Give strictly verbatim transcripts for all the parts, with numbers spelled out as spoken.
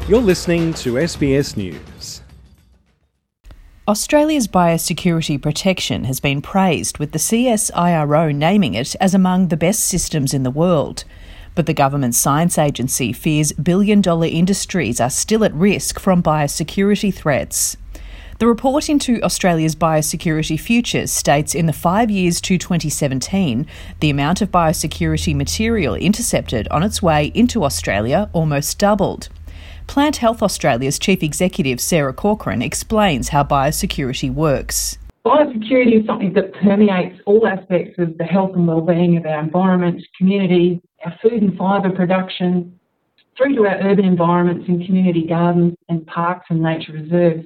You're listening to S B S News. Australia's biosecurity protection has been praised, with the C S I R O naming it as among the best systems in the world. But the government science agency fears billion-dollar industries are still at risk from biosecurity threats. The report into Australia's biosecurity futures states in the five years to twenty seventeen, the amount of biosecurity material intercepted on its way into Australia almost doubled. Plant Health Australia's Chief Executive Sarah Corcoran explains how biosecurity works. Biosecurity is something that permeates all aspects of the health and wellbeing of our environment, community, our food and fibre production, through to our urban environments and community gardens and parks and nature reserves.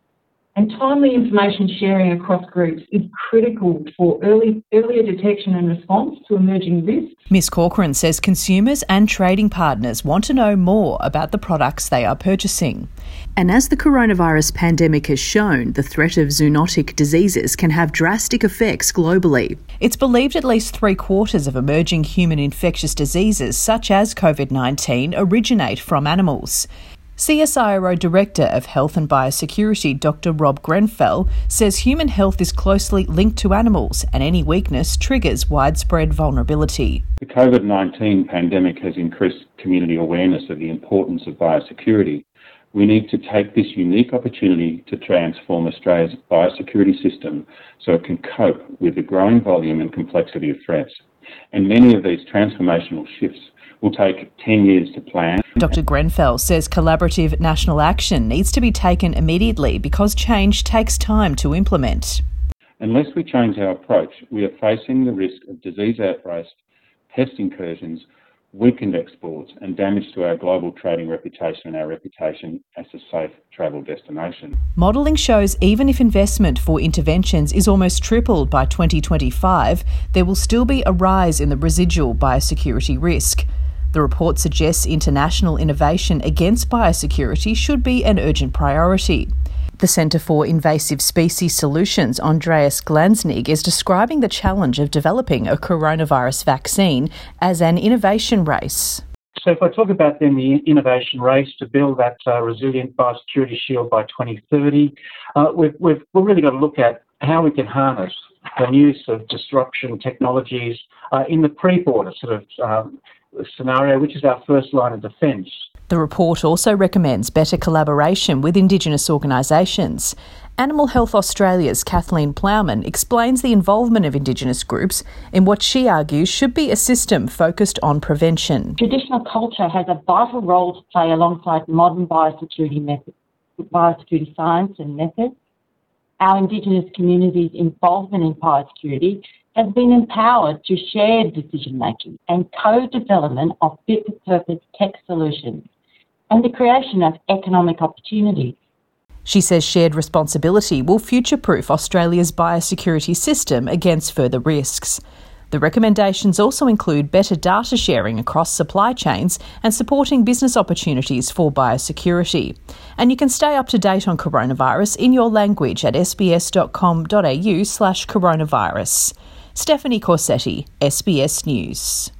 And timely information sharing across groups is critical for early, earlier detection and response to emerging risks. Miz Corcoran says consumers and trading partners want to know more about the products they are purchasing. And as the coronavirus pandemic has shown, the threat of zoonotic diseases can have drastic effects globally. It's believed at least three quarters of emerging human infectious diseases, such as COVID nineteen, originate from animals. C S I R O Director of Health and Biosecurity, Doctor Rob Grenfell, says human health is closely linked to animals and any weakness triggers widespread vulnerability. The COVID nineteen pandemic has increased community awareness of the importance of biosecurity. We need to take this unique opportunity to transform Australia's biosecurity system so it can cope with the growing volume and complexity of threats. And many of these transformational shifts will take ten years to plan. Doctor Grenfell says collaborative national action needs to be taken immediately because change takes time to implement. Unless we change our approach, we are facing the risk of disease outbreaks, pest incursions, weakened exports and damage to our global trading reputation and our reputation as a safe travel destination. Modelling shows even if investment for interventions is almost tripled by twenty twenty-five, there will still be a rise in the residual biosecurity risk. The report suggests international innovation against biosecurity should be an urgent priority. The Centre for Invasive Species Solutions, Andreas Glansnig, is describing the challenge of developing a coronavirus vaccine as an innovation race. So if I talk about then the innovation race to build that uh, resilient biosecurity shield by twenty thirty, uh, we've, we've, we've really got to look at how we can harness the use of disruption technologies uh, in the pre-border sort of um, scenario, which is our first line of defence. The report also recommends better collaboration with Indigenous organisations. Animal Health Australia's Kathleen Plowman explains the involvement of Indigenous groups in what she argues should be a system focused on prevention. Traditional culture has a vital role to play alongside modern biosecurity methods, biosecurity science and methods. Our Indigenous communities' involvement in biosecurity has been empowered to shared decision-making and co-development of fit-for-purpose tech solutions and the creation of economic opportunities. She says shared responsibility will future-proof Australia's biosecurity system against further risks. The recommendations also include better data sharing across supply chains and supporting business opportunities for biosecurity. And you can stay up to date on coronavirus in your language at sbs.com.au slash coronavirus. Stephanie Corsetti, S B S News.